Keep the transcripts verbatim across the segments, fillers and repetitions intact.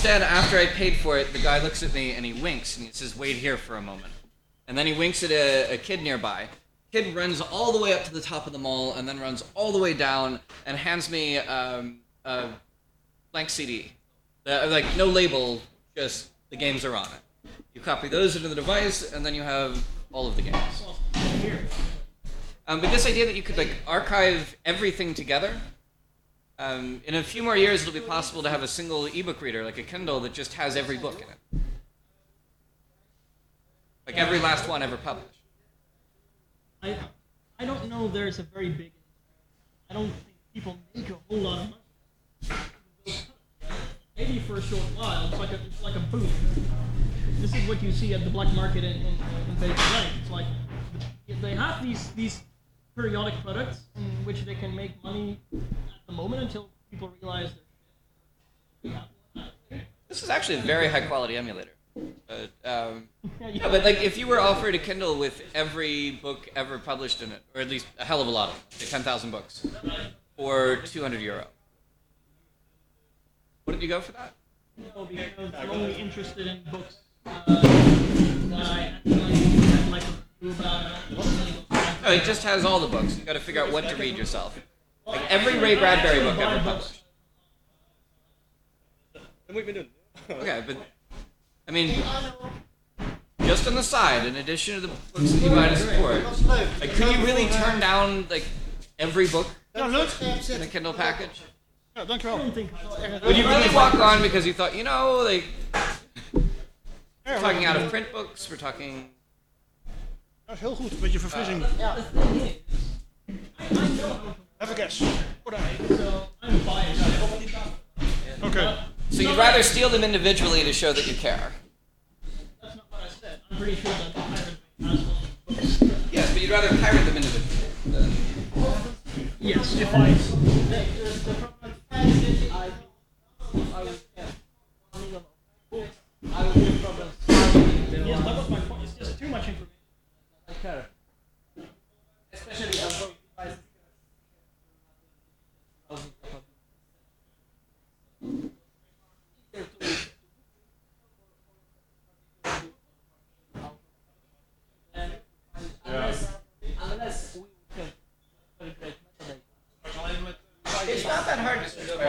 instead, after I paid for it, the guy looks at me and he winks and he says, "Wait here for a moment." And then he winks at a, a kid nearby. Kid runs all the way up to the top of the mall and then runs all the way down and hands me um, a blank C D. Uh, like, no label, just the games are on it. You copy those into the device, and then you have all of the games. Um, but this idea that you could like archive everything together, um, in a few more years it'll be possible to have a single ebook reader, like a Kindle, that just has every book in it. Like every last one ever published. I, I don't know there's a very big... I don't think people make a whole lot of money. Maybe for a short while, it's like a, it's like a booth. This is what you see at the black market in, in, in Paper Lane. It's like they have these these periodic products in which they can make money at the moment until people realize they're. This is actually a very high quality emulator. But, um, yeah, but like if you were offered a Kindle with every book ever published in it, or at least a hell of a lot of them, like ten thousand books, for two hundred euro, wouldn't you go for that? No, because I'm only interested in books uh, that I actually like to do about. Oh, it just has all the books. You got to figure out what to read yourself. Like every Ray Bradbury book ever published. Okay, but I mean, just on the side, in addition to the books that you buy to support, like, could you really turn down like every book in a Kindle package? Ja, dankjewel. Would you really walk on because you thought, you know, like, we're talking out of print books, we're talking... Dat is heel goed, een beetje verfrissing. Have a guess. Okay. So you'd rather steal them individually to show that you care? That's not what I said. I'm pretty sure that the pirate has one. Yes, but you'd rather pirate them individually than... Yes, if I... The problem is, I... I would... Yeah. I would give problems. Yes, that was my point. It's just too much information. I care. Especially as though devices... Unless we can integrate metadata. It's not that hard to switch over.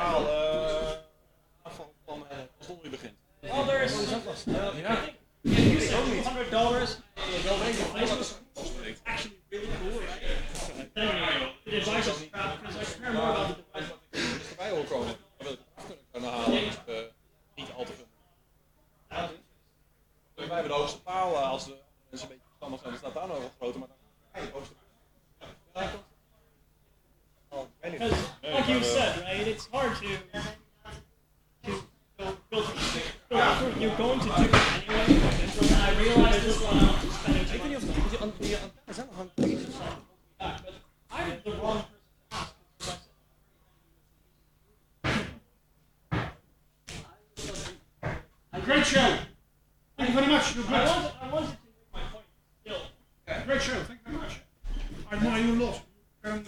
Well, there's... I think if you sell two hundred dollars, it's actually really cool, right? Then the device is crap, because I care more about the device. Erbij hoor komen. Dan wil ik het af kunnen halen. Dus, uh, niet al te veel. Wij hebben de hoogste paal. Uh, als de mensen een beetje verstandig zijn, dan staat daar nog wat groter. Maar dan ga je de hoogste paal. Oh, ik weet niet. Like you said, right? It's hard to to go filter. So you're going to do it anyway. And I realize this one out to spend it. Ik weet niet of die aan die antennes zijn nog aan het iets zijn. Yeah, but I'm the wrong person to ask. Great show. Thank you very much. You're I great. wanted, I wanted to make my point still. Great show. Thank you very much. I admire you a lot. Um,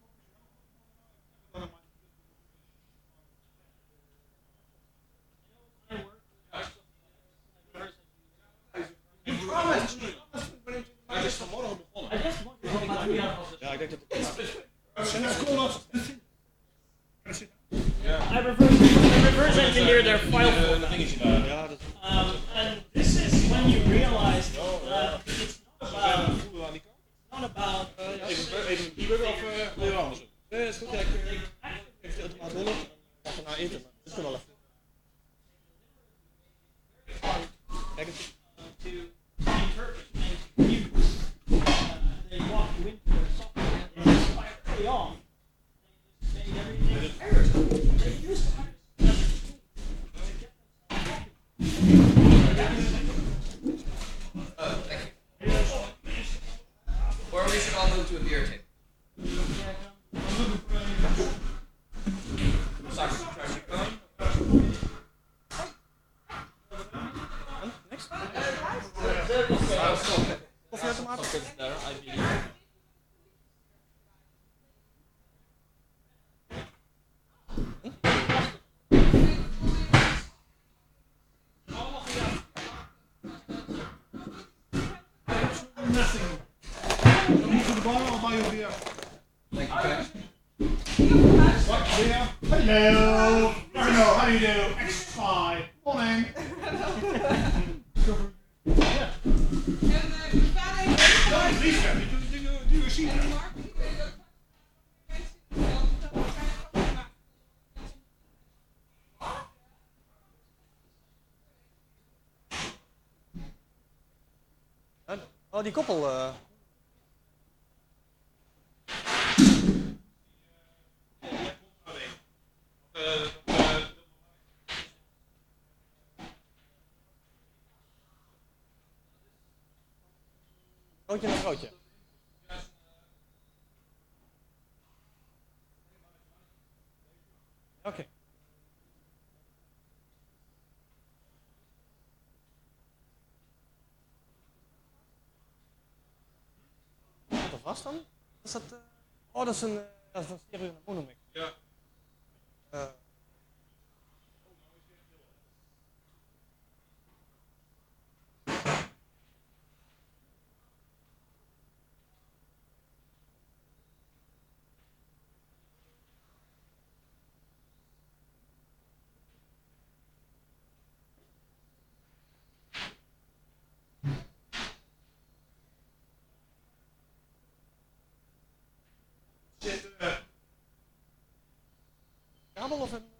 You promised. Hij is vanmorgen begonnen. I just want to make my point. Ja, ik denk dat het... and that's cool. Not. I reverse, I reverse engineer their file Uh, format. dat dingetje daar. Ja, dat... Um, and this is when you realize that it's not about, Voelen aan die kant. not about Even, even een bieber of uh, wil je anders? Nee, is goed. Ja, ik Even de automaat rollen. Pak er naar internet. Dat kan wel even. kijk eens. to interpret and use. Uh, they walk you into their software and they just fire early on. They just made everything. They use Uh, thank you. Or we should all move to a beer table. Soccer, charge your phone. Koffieautomaat. there, I believe. nothing. Come to the bar, I'll buy you a beer. Thank you, guys. What, beer? Hello. Hello, how do you do? X five. Morning. Yeah. Dat is lief, hè. Die dingen die we zien. Oh, die koppel. Uh... Broodje naar broodje. Oké. Okay. Wat er vast dan? Is dat, uh... Oh, dat is een, uh, dat is een stereo mono mix. Ja. Uh... Zit uh... kabel of een...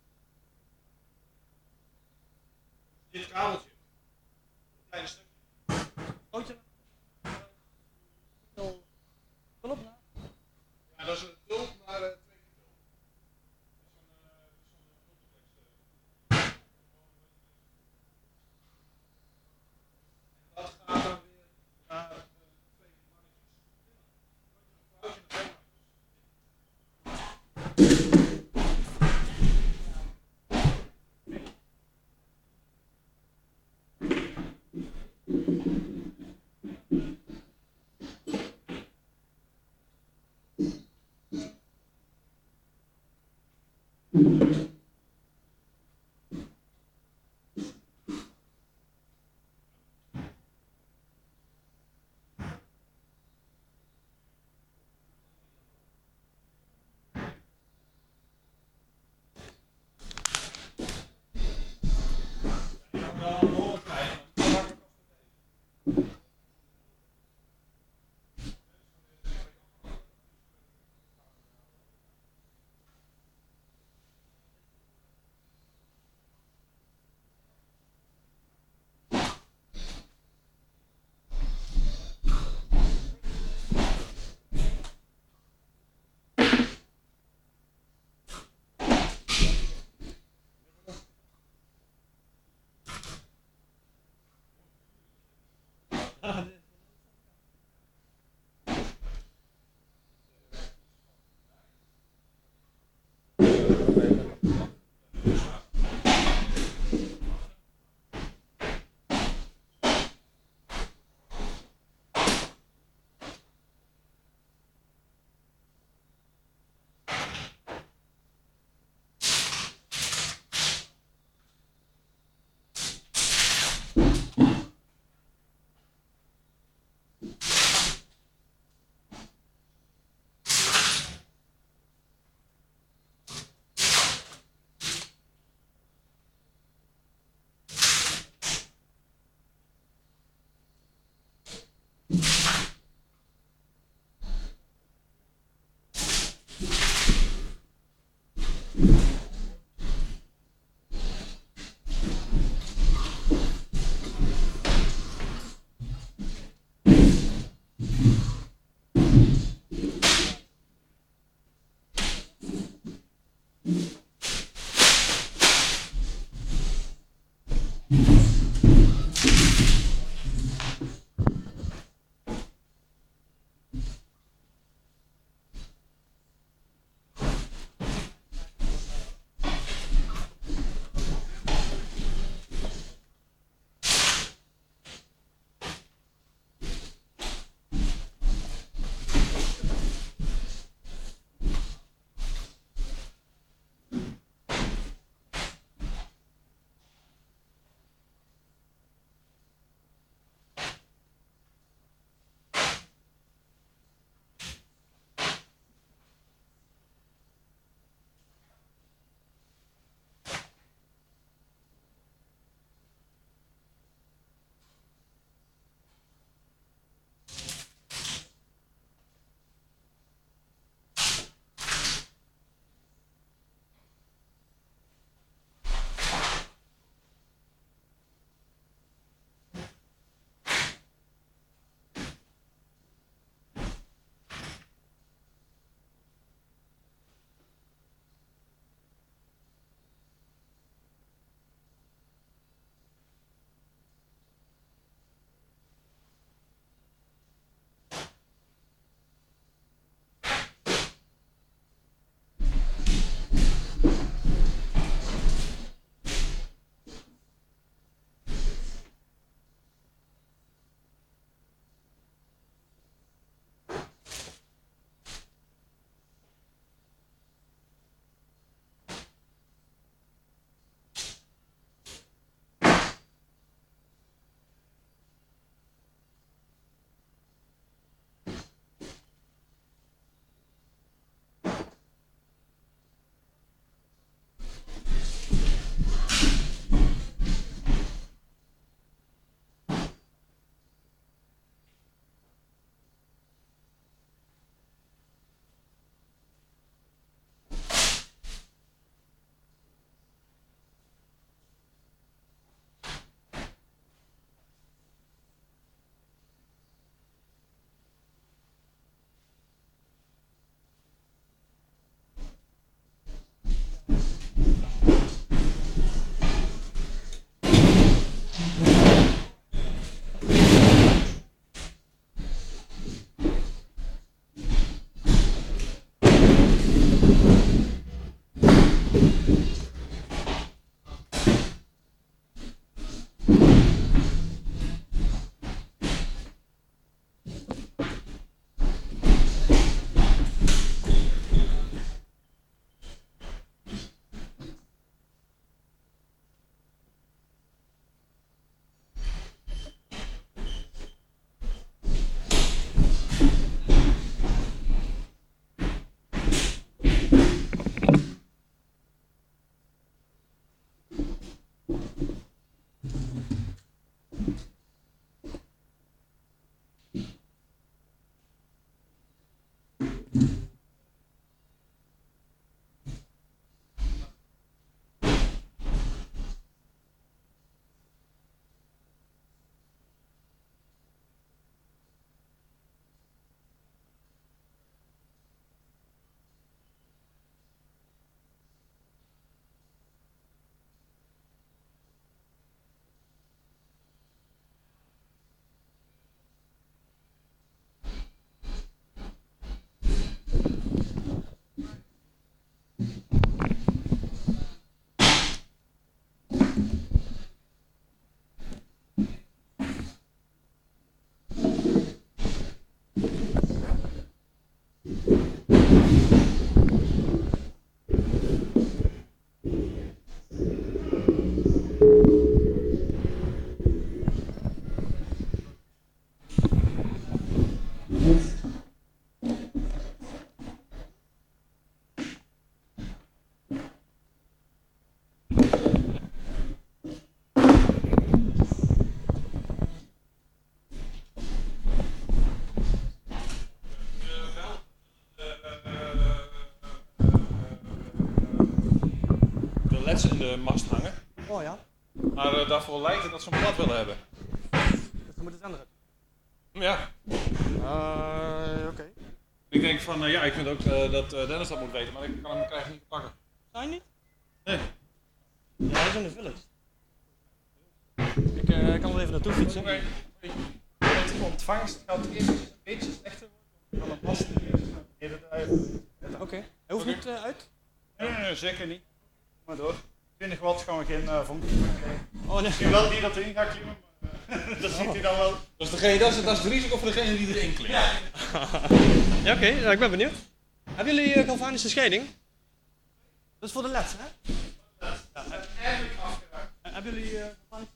Dit kabeltje. Een kleine stukje. Broodje. Veel... Veel op na. Ja, dat is een tulp, maar uh, twee keer tulp. Dat is zo'n uh, multiplex. Uh. En dat gaat dan weer naar uh, twee mannetjes. leds in de mast hangen. Oh ja, Maar uh, daarvoor lijkt het dat ze een plat willen hebben. dus dan moet het zender. Ja. Uh, Oké. Okay. Ik denk van, uh, ja, ik vind ook uh, dat uh, Dennis dat moet weten, maar ik kan hem krijgen niet te pakken. Zijn niet? Nee. Ja, hij is in de village. Ik uh, kan er even naartoe fietsen. Oké. Okay. De ontvangst gaat eerst een beetje slechter worden. Dan een past eerder uit. Oké. Okay. Hij hoeft Okay. niet uh, uit? Nee, nee, nee, zeker niet. Maar door. twintig watt gaan we geen uh, vonk. Oh nee. Ik zie wel die dat erin gaat klimmen, maar uh, dat ziet hij dan wel. Dat is, degene, dat, is, dat is het risico voor degene die erin klimt. Ja, ja oké, okay. Ja, ik ben benieuwd. Hebben jullie uh, galvanische scheiding? Dat is voor de leds, hè? Ja, uh, eigenlijk afgeraakt. uh, hebben jullie uh, galvanische